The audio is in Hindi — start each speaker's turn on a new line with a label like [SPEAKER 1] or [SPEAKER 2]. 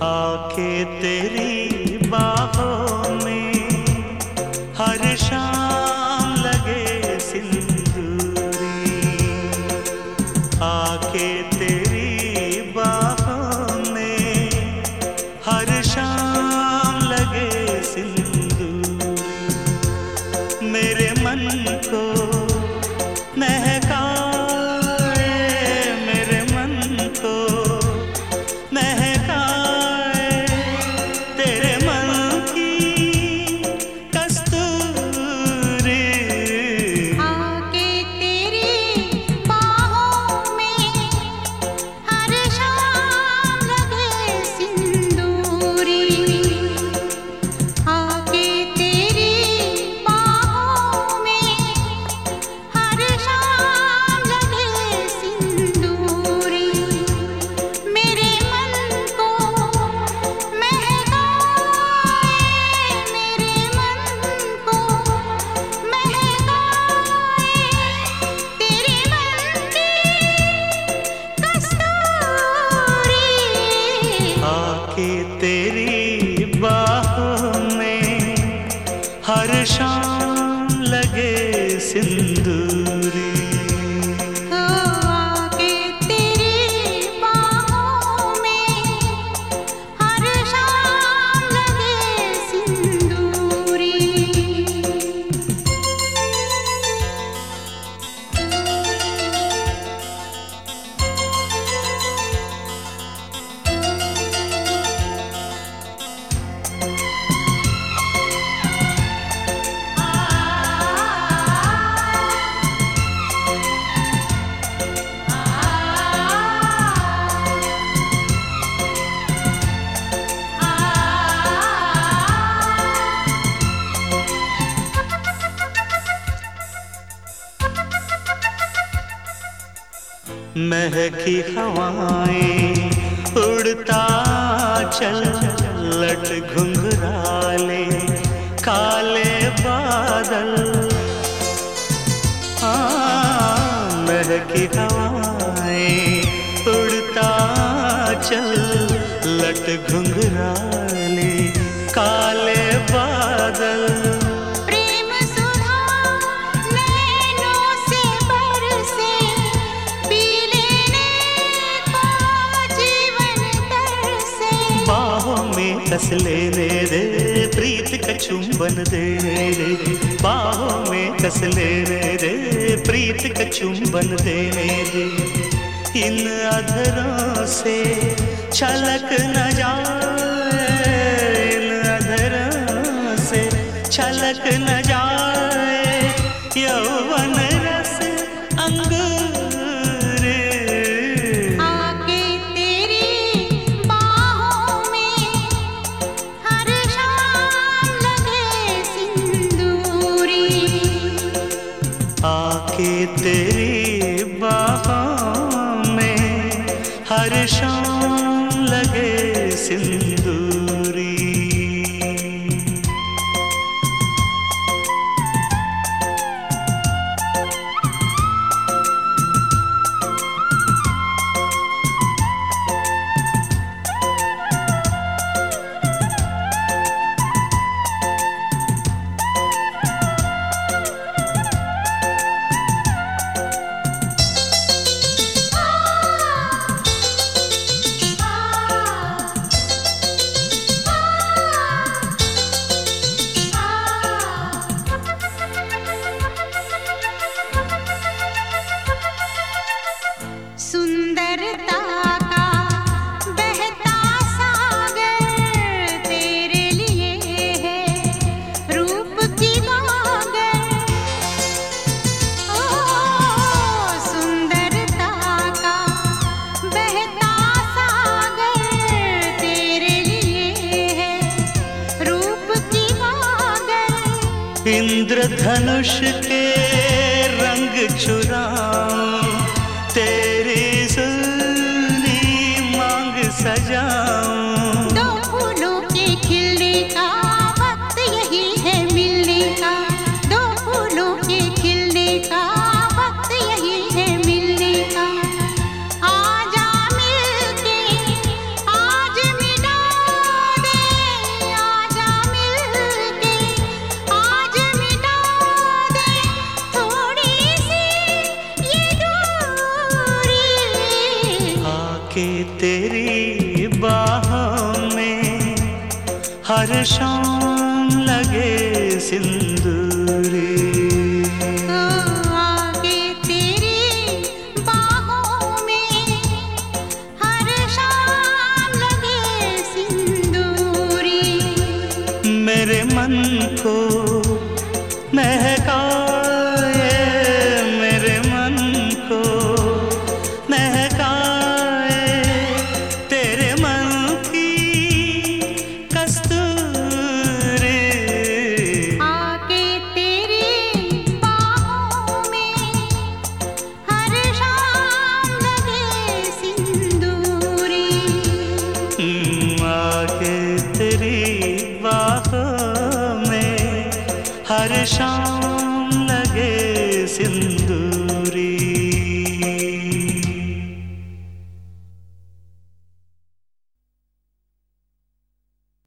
[SPEAKER 1] आके तेरी बाहों में हर शाम लगे सिंदूरी। आके तेरी बाहों में हर शाम लगे सिंदूरी। मेरे मन को महकाए, मेरे मन को महकाए तेरे मन की कस्तूरी।
[SPEAKER 2] आके तेरी बाहों में हर शाम लगे सिंदूरी। आके तेरी बाहों में हर शाम लगे सिंदूरी। मेरे मन को महकाए, मेरे मन को महकाए तेरे मन की कस्तूरी।
[SPEAKER 1] आके तेरी बाहों में हर शाम लगे सिंदूरी।
[SPEAKER 2] आके तेरी बाहों में हर शाम लगे सिंदूरी।
[SPEAKER 1] महकी हवाएं उड़ता चल, लट घुंघराले काले बादल। महकी हवाएं उड़ता चल, लट घुंघराले काले बादल।
[SPEAKER 2] प्रेम सुधा नैनों से बरसे, पी लेने को जीवन तरसे।
[SPEAKER 1] बाहों में कस लेने दे, प्रीत का चुंबन देने दे। बाहों में कस लेने दे, प्रीत का चुंबन देने दे। इन अधरों से छलक न जाए, इन अधरों से छलक न जाए यौवन रस अंगूर।
[SPEAKER 2] आके तेरी बाहों में हर शाम लगे सिंदूरी।
[SPEAKER 1] आके तेरी बाहों में हर शाम लगे सिंदूरी।
[SPEAKER 2] सुंदरता का बहता सागर तेरे लिए है रूप की गागर। ओ सुंदरता का बहता सागर तेरे लिए है रूप की गागर।
[SPEAKER 1] इंद्रधनुष के रंग चुराऊं, तेरी सुनी मांग सजाऊं।
[SPEAKER 2] दो फूलों के खिलने का वक्त यही है मिलने का। दो फूलों के खिलने का वक्त यही है मिलने का। आजा मिलके आज मिला
[SPEAKER 1] आके तेरी बाहों में हर शाम लगे सिंदूरी।
[SPEAKER 2] आके तेरी बाहों में हर शाम लगे सिंदूरी।
[SPEAKER 1] मेरे मन को महकाए, मेरे मन को महकाए तेरे मन की कस्तूरी।
[SPEAKER 2] आके तेरी बाहों में हर शाम लगे सिंदूरी।
[SPEAKER 1] आके तेरी बाहों में हर शाम